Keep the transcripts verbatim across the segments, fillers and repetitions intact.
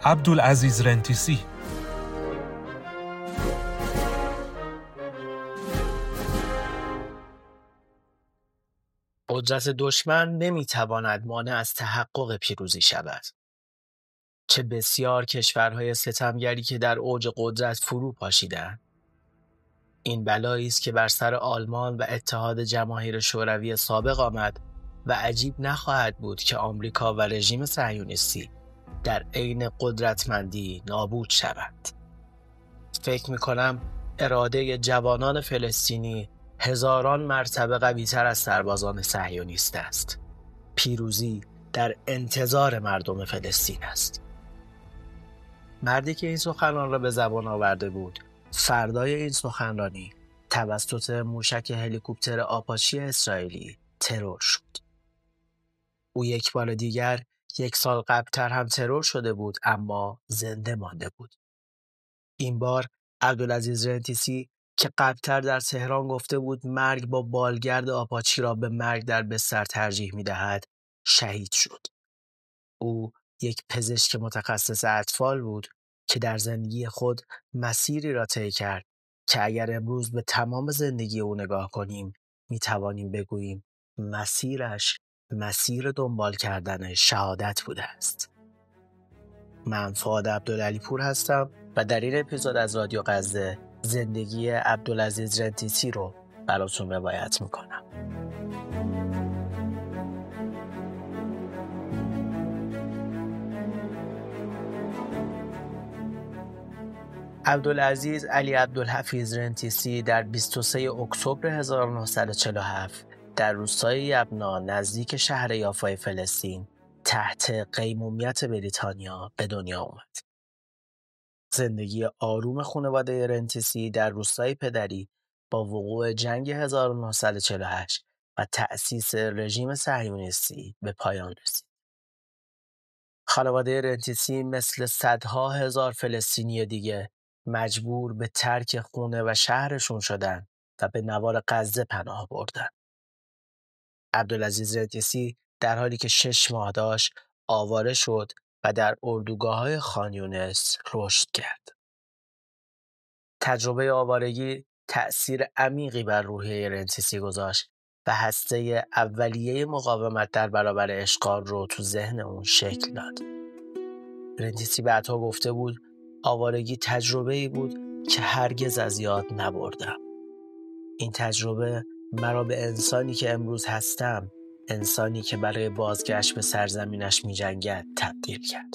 عبدالعزیز رنتیسی. قدرت دشمن نمیتواند مانع از تحقق پیروزی شود. چه بسیار کشورهای ستمگری که در اوج قدرت فرو پاشیدند. این بلایی است که بر سر آلمان و اتحاد جماهیر شوروی سابق آمد و عجیب نخواهد بود که آمریکا و رژیم صهیونیستی در عین قدرتمندی نابود شوند. فکر می‌کنم اراده جوانان فلسطینی هزاران مرتبه قوی‌تر از سربازان صهیونیست است. پیروزی در انتظار مردم فلسطین است. مردی که این سخنان را به زبان آورده بود، فردای این سخنرانی توسط موشک هلیکوپتر آپاچی اسرائیلی ترور شد. او یک بار دیگر یک سال قبلتر هم ترور شده بود، اما زنده مانده بود. این بار عبدالعزیز رنتیسی که قبلتر در تهران گفته بود مرگ با بالگرد آپاچی را به مرگ در بستر ترجیح می‌دهد، شهید شد. او یک پزشک متخصص اطفال بود که در زندگی خود مسیری را طی کرد که اگر امروز به تمام زندگی او نگاه کنیم می‌توانیم بگوییم مسیرش مسیر دنبال کردن شهادت بوده است. من فؤاد عبدالعلی پور هستم و در این اپیزود از رادیو غزه زندگی عبدالعزیز رنتیسی رو براتون روایت میکنم. عبدالعزیز علی عبدالحفیظ رنتیسی در بیست و سوم اکتبر هزار و نهصد و چهل و هفت در روستای یبنا نزدیک شهر یافای فلسطین تحت قیمومیت بریتانیا به دنیا آمد. زندگی آروم خانواده رنتیسی در روستای پدری با وقوع جنگ هزار و نهصد و چهل و هشت و تأسیس رژیم صهیونیستی به پایان رسید. خانواده رنتیسی مثل صدها هزار فلسطینی دیگه مجبور به ترک خونه و شهرشون شدن و به نوار غزه پناه بردن. عبدالعزیز رنتیسی در حالی که شش ماه داشت آواره شد و در اردوگاه‌های خان یونس رشد کرد. تجربه آوارگی تأثیر عمیقی بر روحیه رنتیسی گذاشت و هسته اولیه مقاومت در برابر اشغال رو تو ذهن اون شکل داد. رنتیسی بعدها گفته بود آوارگی تجربه‌ای بود که هرگز از یاد نبردم. این تجربه مرا به انسانی که امروز هستم، انسانی که برای بازگشت به سرزمینش می‌جنگد، تبدیل کرد.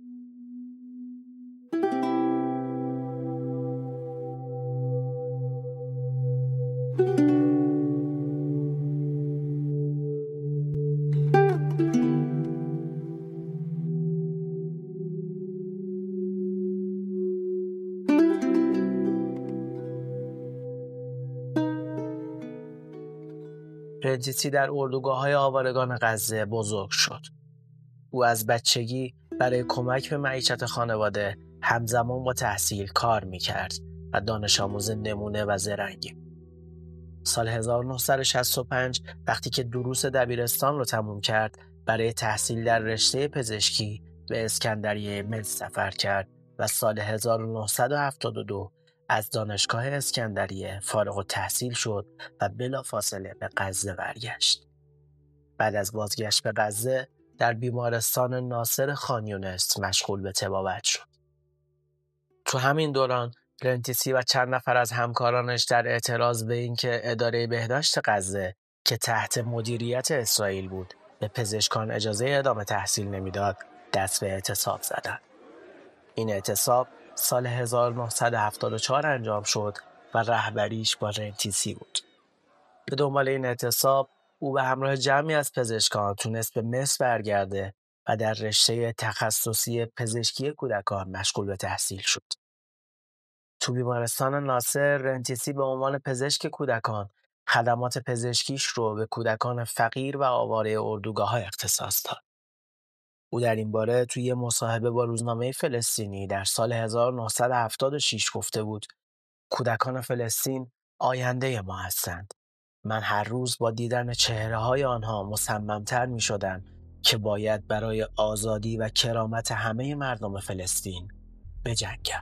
رنتیسی در اردوگاه‌های آوارگان غزه بزرگ شد. او از بچگی برای کمک به معیشت خانواده همزمان با تحصیل کار می‌کرد و دانش آموز نمونه و زرنگی. سال هزار و نهصد و شصت و پنج وقتی که دروس دبیرستان رو تموم کرد، برای تحصیل در رشته پزشکی به اسکندریه مصر سفر کرد و سال هزار و نهصد و هفتاد و دو از دانشگاه اسکندریه فارغ التحصیل شد و بلافاصله به غزه برگشت. بعد از بازگشت به غزه در بیمارستان ناصر خان یونس مشغول به طبابت شد. تو همین دوران رنتیسی و چند نفر از همکارانش در اعتراض به اینکه اداره بهداشت غزه که تحت مدیریت اسرائیل بود به پزشکان اجازه ادامه تحصیل نمیداد، دست به اعتصاب زدند. این اعتصاب سال هزار و نهصد و هفتاد و چهار انجام شد و رهبریش با رنتیسی بود. به دنبال این اعتصاب او به همراه جمعی از پزشکان تونست به مصر برگرده و در رشته تخصصی پزشکی کودکان مشغول به تحصیل شد. تو بیمارستان ناصر رنتیسی به عنوان پزشک کودکان خدمات پزشکیش رو به کودکان فقیر و آواره اردوگاه‌ها اختصاص داد. او در این باره توی یه مصاحبه با روزنامه فلسطینی در سال هزار و نهصد و هفتاد و شش گفته بود کودکان فلسطین آینده ما هستند. من هر روز با دیدن چهره‌های آنها مصمم‌تر می‌شدم که باید برای آزادی و کرامت همه مردم فلسطین بجنگم.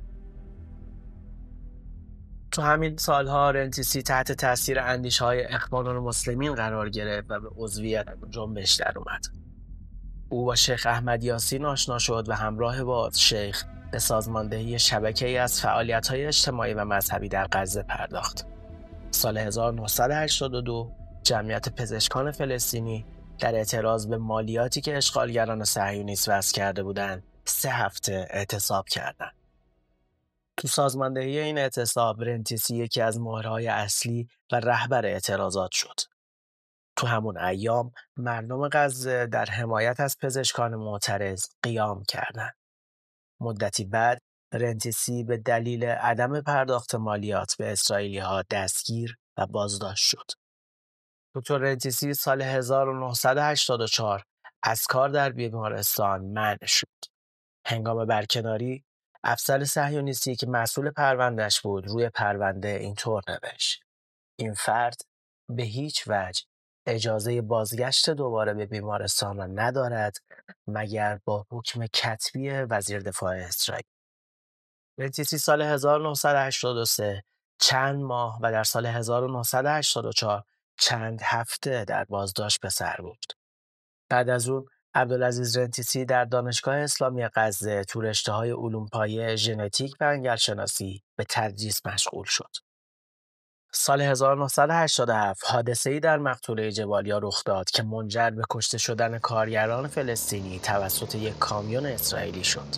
تو همین سالها رنتیسی تحت تاثیر اندیشه‌های اخوان المسلمین قرار گرفت و به عضویت جنبش در اومد. او با شیخ احمد یاسین آشنا شد و همراه با شیخ به سازماندهی شبکه‌ای از فعالیت‌های اجتماعی و مذهبی در غزه پرداخت. سال هزار و نهصد و هشتاد و دو جمعیت پزشکان فلسطینی در اعتراض به مالیاتی که اشغالگران صهیونیست وضع کرده بودند سه هفته اعتصاب کردند. تو سازماندهی این اعتصاب رنتیسی یکی از مهرهای اصلی و رهبر اعتراضات شد. تو همون ایام مردم غزه در حمایت از پزشکان معترض قیام کردند. مدتی بعد رنتیسی به دلیل عدم پرداخت مالیات به اسرائیلی‌ها دستگیر و بازداشت شد. دکتر رنتیسی سال هزار و نهصد و هشتاد و چهار از کار در بیمارستان منع شد. هنگام برکناری افسر صهیونیستی که مسئول پروندهش بود روی پرونده اینطور نوشت: این فرد به هیچ وجه اجازه بازگشت دوباره به بیمارستان را ندارد مگر با حکم کتبی وزیر دفاع اسرائیل. رنتیسی سال هزار و نهصد و هشتاد و سه چند ماه و در سال هزار و نهصد و هشتاد و چهار چند هفته در بازداشت به سر برد. بعد از اون عبدالعزیز رنتیسی در دانشگاه اسلامی غزه تو رشته‌های علوم پایه، ژنتیک و انگل‌شناسی به تدریس مشغول شد. سال هزار و نهصد و هشتاد و هفت حادثه‌ای در مقطوره جبالیا رخ داد که منجر به کشته شدن کارگران فلسطینی توسط یک کامیون اسرائیلی شد.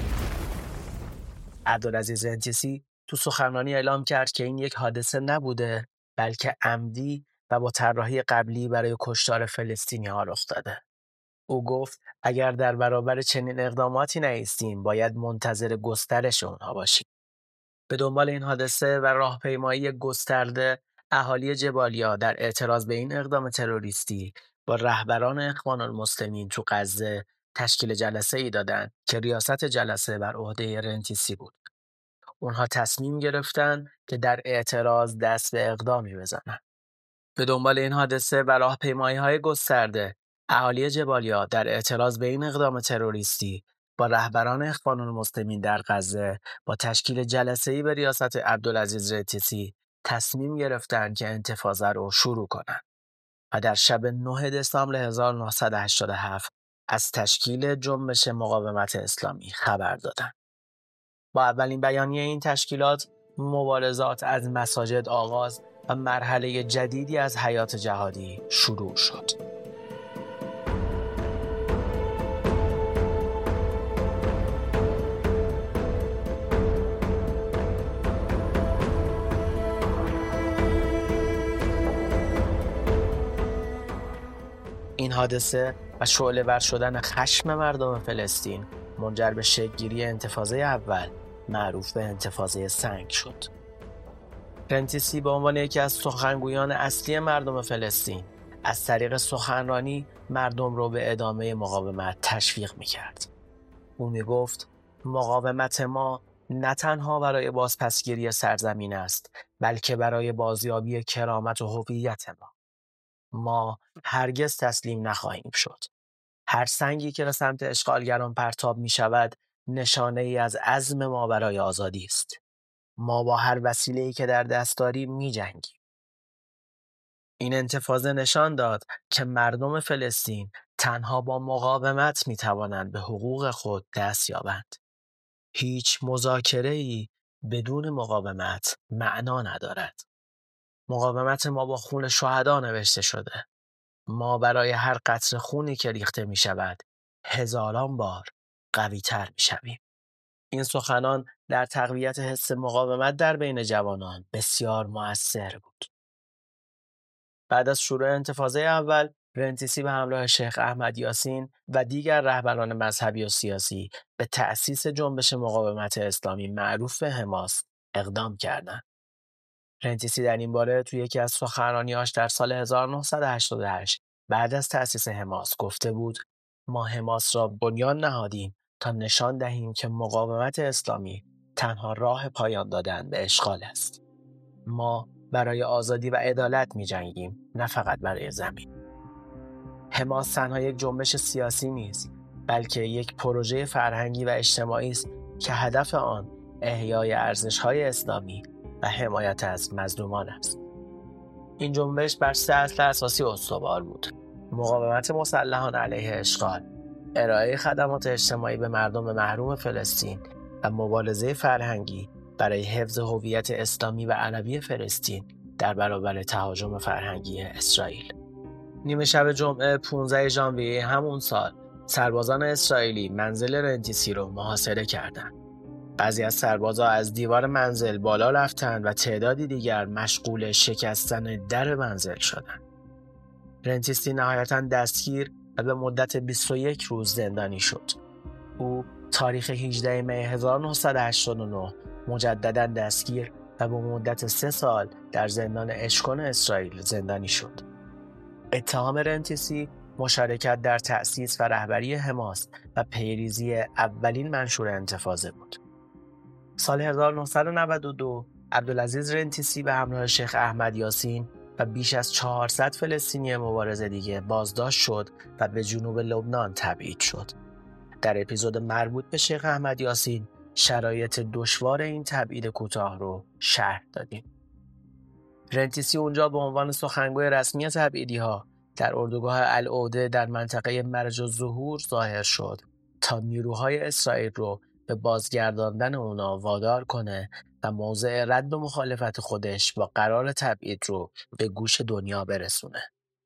عبدالعزیز رنتیسی تو سخنرانی اعلام کرد که این یک حادثه نبوده بلکه عمدی و با طراحی قبلی برای کشتار فلسطینی‌ها رخ داده. او گفت اگر در برابر چنین اقداماتی نایستیم باید منتظر گسترش اونها باشیم. به دنبال این حادثه و راهپیمایی گسترده اهالی جبالیا در اعتراض به این اقدام تروریستی با رهبران اخوان المسلمین تو غزه تشکیل جلسه ای دادند که ریاست جلسه بر عهده رنتیسی بود. اونها تصمیم گرفتن که در اعتراض دست به اقدامی بزنن. به دنبال این حادثه و راهپیمایی‌های گسترده اهالی جبالیا در اعتراض به این اقدام تروریستی با رهبران اخوان المسلمین در غزه با تشکیل جلسه‌ای به ریاست عبدالعزیز رنتیسی تصمیم گرفتند که انتفاضه رو شروع کنند و در شب نه دسامبر هزار و نهصد و هشتاد و هفت از تشکیل جنبش مقاومت اسلامی خبر دادند. با اولین بیانیه این تشکیلات مبارزات از مساجد آغاز و مرحله جدیدی از حیات جهادی شروع شد. این حادثه و شعله‌ور شدن خشم مردم فلسطین منجر به شکل‌گیری انتفاضه اول معروف به انتفاضه سنگ شد. رنتیسی به عنوان یکی از سخنگویان اصلی مردم فلسطین از طریق سخنرانی مردم رو به ادامه مقاومت تشویق می‌کرد. او می‌گفت مقاومت ما نه تنها برای بازپسگیری سرزمین است بلکه برای بازیابی کرامت و هویت ما. ما هرگز تسلیم نخواهیم شد. هر سنگی که به سمت اشغالگران پرتاب می شود نشانه ای از عزم ما برای آزادی است. ما با هر وسیله‌ای که در دست داریم می جنگیم. این انتفاضه نشان داد که مردم فلسطین تنها با مقاومت می توانند به حقوق خود دست یابند. هیچ مذاکره‌ای بدون مقاومت معنا ندارد. مقاومت ما با خون شهدا نوشته شده. ما برای هر قطره خونی که ریخته می شود هزاران بار قوی تر می شویم. این سخنان در تقویت حس مقاومت در بین جوانان بسیار مؤثر بود. بعد از شروع انتفاضه اول رنتیسی به همراه شیخ احمد یاسین و دیگر رهبران مذهبی و سیاسی به تأسیس جنبش مقاومت اسلامی معروف به حماس اقدام کردند. رنتیسی در این باره توی یکی از سخنرانی‌هاش در سال هزار و نهصد و هشتاد و هشت بعد از تأسیس حماس گفته بود ما حماس را بنیان نهادیم تا نشان دهیم که مقاومت اسلامی تنها راه پایان دادن به اشغال است. ما برای آزادی و عدالت می جنگیم نه فقط برای زمین. حماس تنها یک جنبش سیاسی نیست، بلکه یک پروژه فرهنگی و اجتماعی است که هدف آن احیای ارزش‌های اسلامی و حمایت از مظلومان است. این جنبش بر سه اصل اساسی استوار بود: مقاومت مسلحانه علیه اشغال، ارائه خدمات اجتماعی به مردم محروم فلسطین و مبارزه فرهنگی برای حفظ هویت اسلامی و عربی فلسطین در برابر تهاجم فرهنگی اسرائیل. نیمه شب جمعه پانزده ژانویه همون سال سربازان اسرائیلی منزل رنتیسی رو محاصره کردند. بعضی از سربازا از دیوار منزل بالا رفتند و تعدادی دیگر مشغول شکستن در منزل شدند. رنتیسی نهایتاً دستگیر و به مدت بیست و یک روز زندانی شد. او تاریخ هجدهم می هزار و نهصد و هشتاد و نه مجدداً دستگیر و به مدت سه سال در زندان اشکون اسرائیل زندانی شد. اتهام رنتیسی مشارکت در تأسیس و رهبری حماس و پیریزی اولین منشور انتفاضه بود. سال هزار و نهصد و نود و دو عبدالعزیز رنتیسی به همراه شیخ احمد یاسین و بیش از چهارصد فلسطینی مبارز دیگه بازداشت شد و به جنوب لبنان تبعید شد. در اپیزود مربوط به شیخ احمد یاسین شرایط دشوار این تبعید کوتاه رو شرح دادیم. رنتیسی اونجا به عنوان سخنگوی رسمی تبعیدی‌ها در اردوگاه العوده در منطقه مرج الظهور ظاهر شد تا نیروهای اسرائیل رو به بازگرداندن اونا وادار کنه و موضع رد و مخالفت خودش با قرار تبعید رو به گوش دنیا برسونه.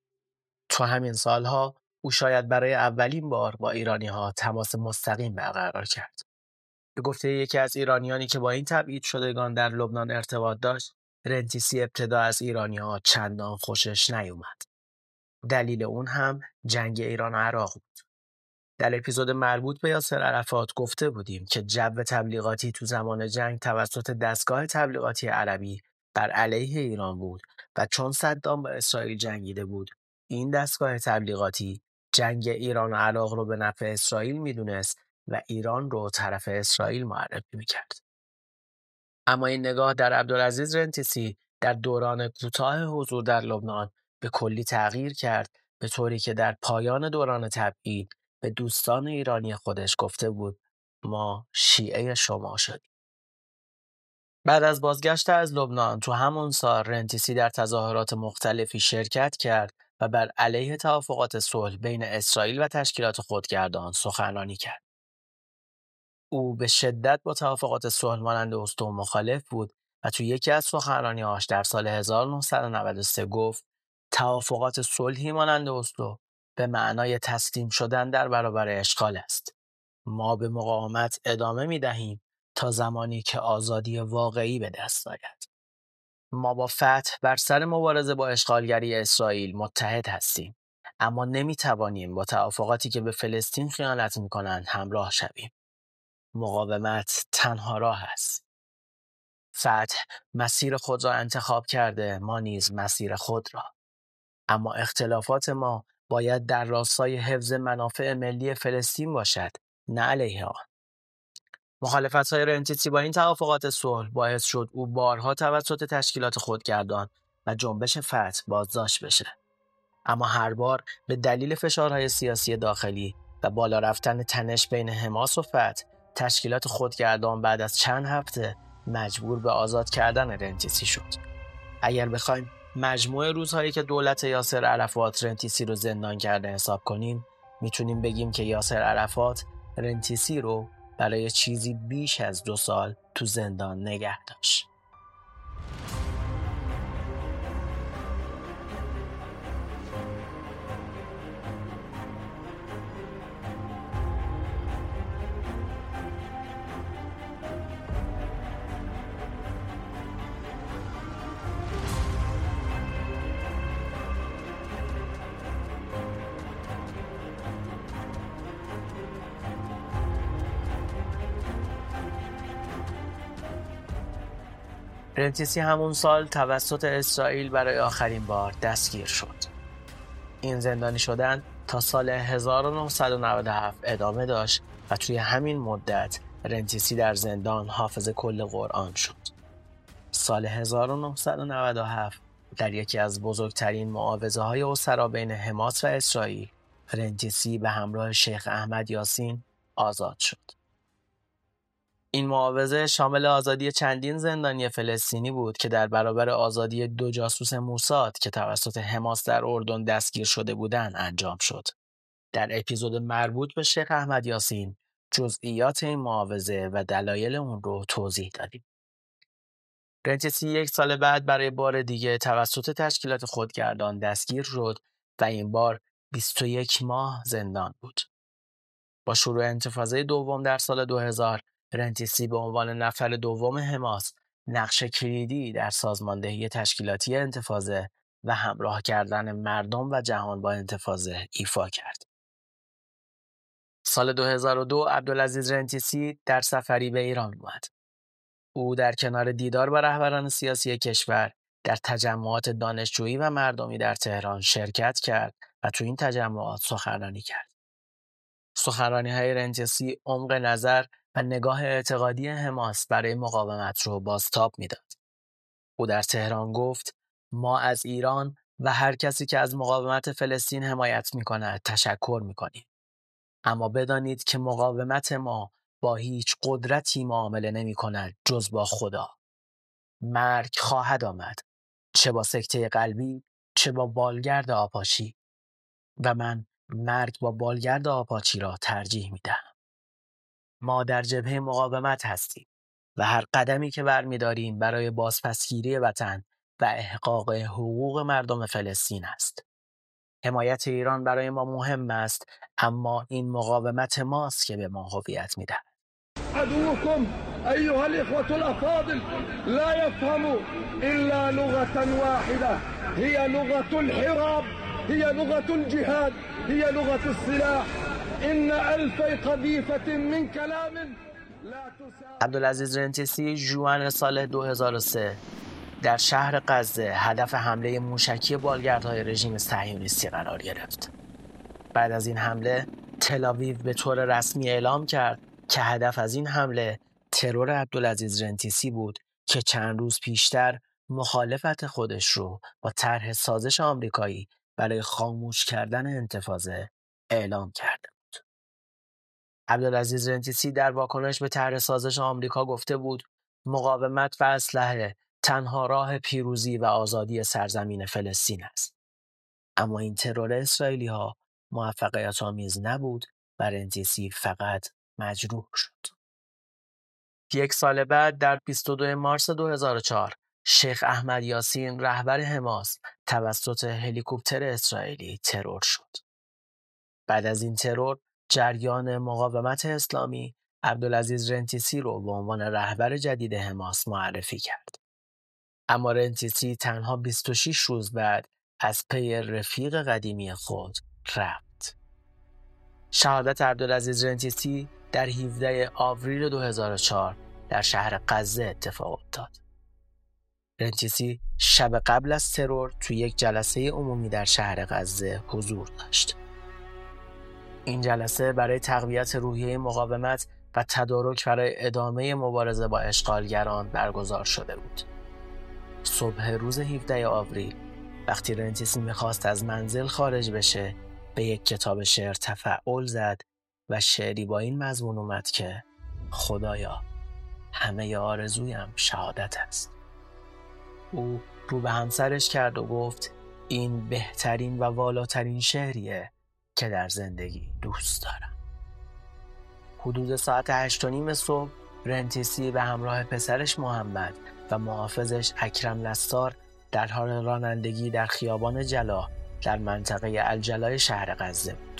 تو همین سالها او شاید برای اولین بار با ایرانی‌ها تماس مستقیم برقرار کرد. به گفته یکی از ایرانیانی که با این تبعید شدگان در لبنان ارتباط داشت، رنتیسی ابتدا از ایرانی‌ها چندان خوشش نیومد. دلیل اون هم جنگ ایران و عراق بود. در اپیزود مربوط به یاسر عرفات گفته بودیم که جو تبلیغاتی تو زمان جنگ توسط دستگاه تبلیغاتی عربی بر علیه ایران بود و چون صدام با اسرائیل جنگیده بود، این دستگاه تبلیغاتی جنگ ایران و عراق رو به نفع اسرائیل میدونست و ایران رو طرف اسرائیل معرفی میکرد. اما این نگاه در عبدالعزیز رنتیسی در دوران کوتاه حضور در لبنان به کلی تغییر کرد، به طوری که در پایان دوران تبعید به دوستان ایرانی خودش گفته بود ما شیعه شما شدیم. بعد از بازگشت از لبنان تو همون سال رنتیسی در تظاهرات مختلفی شرکت کرد و بر علیه توافقات صلح بین اسرائیل و تشکیلات خودگردان سخنرانی کرد. او به شدت با توافقات صلح مانند اسلو مخالف بود و تو یکی از سخنرانی‌هاش در سال هزار و نهصد و نود و سه گفت توافقات صلحی مانند اسلو به معنای تسلیم شدن در برابر اشغال است. ما به مقاومت ادامه می دهیم تا زمانی که آزادی واقعی به دست آید. ما با فتح بر سر مبارزه با اشغالگری اسرائیل متحد هستیم، اما نمی توانیم با توافقاتی که به فلسطین خیانت می کنند همراه شویم. مقاومت تنها راه است. فتح مسیر خود را انتخاب کرده، ما نیز مسیر خود را. اما اختلافات ما باید در راستای حفظ منافع ملی فلسطین باشد، نه علیه آن. مخالفت‌های رنتیسی با این توافقات صلح باعث شد او بارها توسط تشکیلات خودگردان و جنبش فتح بازداشت بشه. اما هر بار به دلیل فشارهای سیاسی داخلی و بالا رفتن تنش بین حماس و فتح، تشکیلات خودگردان بعد از چند هفته مجبور به آزاد کردن رنتیسی شد. اگر بخوایم مجموع روزهایی که دولت یاسر عرفات رنتیسی رو زندان کرده حساب کنیم، میتونیم بگیم که یاسر عرفات رنتیسی رو برای چیزی بیش از دو سال تو زندان نگه داشت. رنتیسی همون سال توسط اسرائیل برای آخرین بار دستگیر شد. این زندانی شدن تا سال هزار و نهصد و نود و هفت ادامه داشت و توی همین مدت رنتیسی در زندان حافظ کل قرآن شد. سال هزار و نهصد و نود و هفت در یکی از بزرگترین معاوضه‌های اسرا بین حماس و اسرائیل، رنتیسی به همراه شیخ احمد یاسین آزاد شد. این معاوضه شامل آزادی چندین زندانی فلسطینی بود که در برابر آزادی دو جاسوس موساد که توسط حماس در اردن دستگیر شده بودند انجام شد. در اپیزود مربوط به شیخ احمد یاسین جزئیات این معاوضه و دلایل اون رو توضیح دادیم. رنتیسی یک سال بعد برای بار دیگه توسط تشکیلات خودگردان دستگیر شد و این بار بیست و یک ماه زندان بود. با شروع انتفاضه دوم در سال دو هزار، رنتیسی به عنوان نفر دوم حماس نقش کلیدی در سازماندهی تشکیلاتی انتفاضه و همراه کردن مردم و جهان با انتفاضه ایفا کرد. سال دو هزار و دو عبدالعزیز رنتیسی در سفری به ایران اومد. او در کنار دیدار با رهبران سیاسی کشور در تجمعات دانشجویی و مردمی در تهران شرکت کرد و تو این تجمعات سخنرانی کرد. سخنرانی‌های رنتیسی عمق نظر و نگاه اعتقادی حماس برای مقاومت رو بازتاب میداد. او در تهران گفت: ما از ایران و هر کسی که از مقاومت فلسطین حمایت می‌کند تشکر می‌کنیم. اما بدانید که مقاومت ما با هیچ قدرتی معامله نمی‌کند جز با خدا. مرگ خواهد آمد، چه با سکته قلبی، چه با بالگرد آپاچی، و من مرگ با بالگرد آپاچی را ترجیح می‌دهم. ما در جبهه مقاومت هستیم و هر قدمی که برمی‌داریم برای بازپسگیری وطن و احقاق حقوق مردم فلسطین است. حمایت ایران برای ما مهم است، اما این مقاومت ماست که به ما هویت می‌دهد. عدوكم أيها الإخوة الأفاضل لا يفهم إلا لغة واحدة هي لغة الحراب، هي لغة الجهاد، هي لغة السلاح. إن ألف قذيفة من كلام لا تساوي. عبدالعزیز رنتیسی ژوئن سال دو هزار و سه در شهر غزه هدف حمله موشکی بالگردهای رژیم صهیونیستی قرار گرفت. بعد از این حمله تل‌آویو به طور رسمی اعلام کرد که هدف از این حمله ترور عبدالعزیز رنتیسی بود که چند روز پیشتر مخالفت خودش رو با طرح سازش آمریکایی برای خاموش کردن انتفاضه اعلام کرده بود. عبدالعزیز رنتیسی در واکنش به طرح سازش آمریکا گفته بود: مقاومت و اسلحه تنها راه پیروزی و آزادی سرزمین فلسطین است. اما این ترور اسرائیلی ها موفقیت آمیز نبود و رنتیسی فقط مجروح شد. یک سال بعد در بیست و دو مارس دو هزار و چهار شیخ احمد یاسین رهبر حماس توسط هلیکوپتر اسرائیلی ترور شد. بعد از این ترور جریان مقاومت اسلامی عبدالعزیز رنتیسی رو به عنوان رهبر جدید حماس معرفی کرد. اما رنتیسی تنها بیست و شش روز بعد از پی رفیق قدیمی خود رفت. شهادت عبدالعزیز رنتیسی در هفدهم آوریل دو هزار و چهار در شهر غزه اتفاق افتاد. رنتیسی شب قبل از ترور توی یک جلسه عمومی در شهر غزه حضور داشت. این جلسه برای تقویت روحیه مقاومت و تدارک برای ادامه مبارزه با اشغالگران برگزار شده بود. صبح روز هفدهم آوریل وقتی رنتیسی میخواست از منزل خارج بشه به یک کتاب شعر تفعول زد و شعری با این مضمون اومد که خدایا همه آرزویم شهادت است. او رو به همسرش کرد و گفت این بهترین و والاترین شعریه که در زندگی دوست دارم. حدود ساعت هشت و نیم صبح رنتیسی به همراه پسرش محمد و محافظش اکرم نستار در حال رانندگی در خیابان جلا در منطقه الجلای شهر غزه بود.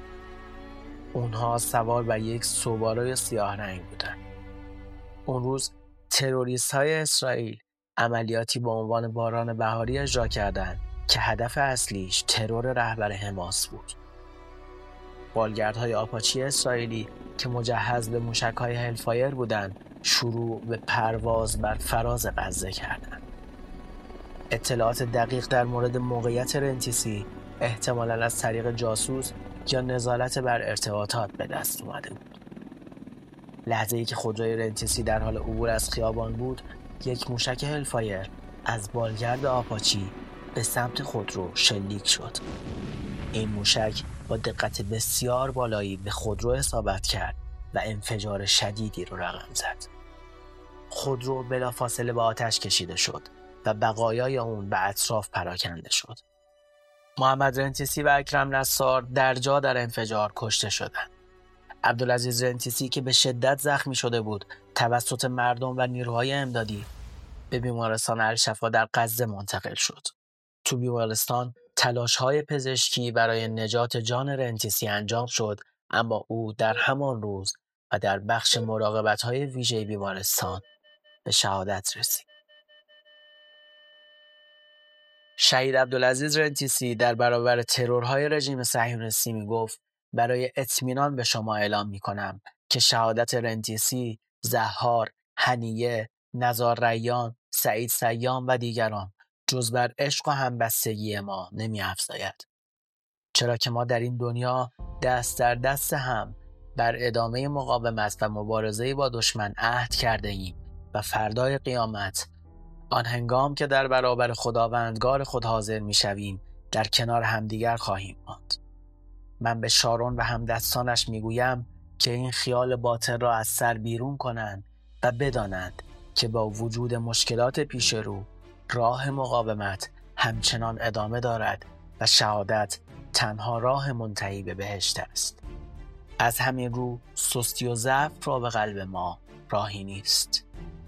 اونها سوار بر یک سوبارای سیاه رنگ بودند. اون روز تروریست های اسرائیل عملیاتی با عنوان باران بهاری اجرا کردند که هدف اصلیش ترور رهبر حماس بود. بالگردهای آپاچی اسرائیلی که مجهز به موشک‌های هلفایر بودند شروع به پرواز بر فراز غزه کردند. اطلاعات دقیق در مورد موقعیت رنتیسی احتمالاً از طریق جاسوس یا نظارت بر ارتباطات به دست اومده بود. لحظه‌ای که خودروی رنتیسی در حال عبور از خیابان بود، یک موشک هلفایر از بالگرد آپاچی به سمت خودرو شلیک شد. این موشک با دقت بسیار بالایی به خودرو اصابت کرد و انفجار شدیدی رو رقم زد. خودرو بلافاصله به آتش کشیده شد و بقایای اون به اطراف پراکنده شد. محمد رنتیسی و اکرم نصار در جا در انفجار کشته شدند. عبدالعزیز رنتیسی که به شدت زخمی شده بود توسط مردم و نیروهای امدادی به بیمارستان الشفا در غزه منتقل شد. تو بیمارستان تلاش‌های پزشکی برای نجات جان رنتیسی انجام شد، اما او در همان روز و در بخش مراقبت‌های ویژه بیمارستان به شهادت رسید. شهید عبدالعزیز رنتیسی در برابر ترورهای رژیم صهیونیستی میگفت برای اطمینان به شما اعلام میکنم که شهادت رنتیسی، زهار، هنیه، نزار ریان، سعید سیام و دیگران جز بر عشق و همبستگی ما نمی افزاید. چرا که ما در این دنیا دست در دست هم بر ادامه مقاومت و مبارزه با دشمن عهد کرده ایم و فردای قیامت آن هنگام که در برابر خداوندگار خود حاضر می شویم در کنار همدیگر خواهیم ماند. من به شارون و همدستانش می گویم که این خیال باطل را از سر بیرون کنند و بدانند که با وجود مشکلات پیش رو راه مقاومت همچنان ادامه دارد و شهادت تنها راه منتهی به بهشت است. از همین رو سستی و ضعف را به قلب ما راهی نیست.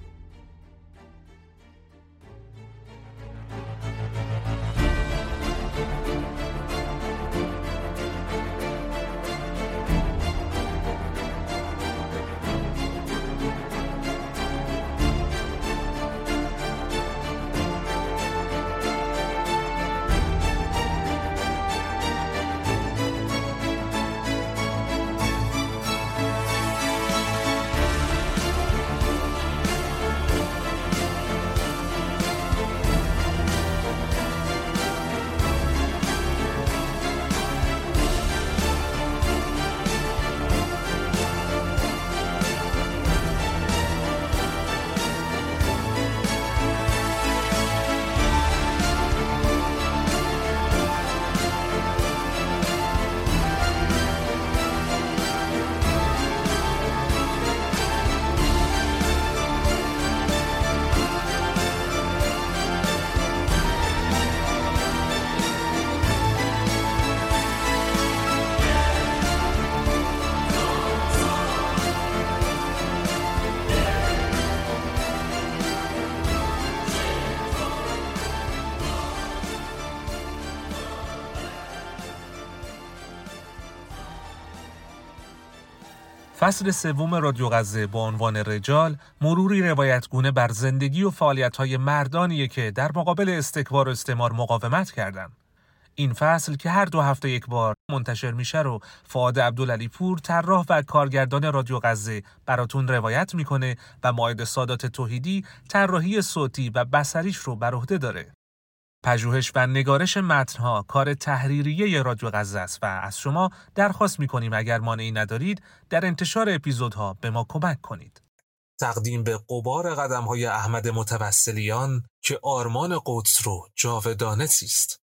فصل سوم رادیو غزه با عنوان رجال مروری روایتگونه بر زندگی و فعالیت‌های مردانیه که در مقابل استکبار و استعمار مقاومت کردند. این فصل که هر دو هفته یک بار منتشر میشه رو فؤاد عبدالعلی پور طراح و کارگردان رادیو غزه براتون روایت میکنه و مائد سادات توحیدی طراحی صوتی و بصریش رو بر عهده داره. پژوهش و نگارش متن‌ها کار تحریریه رادیو غزه است و از شما درخواست می‌کنیم اگر مانعی ندارید در انتشار اپیزودها به ما کمک کنید. تقدیم به غبار قدم‌های احمد متوسلیان که آرمان قدس رو جاودانه است.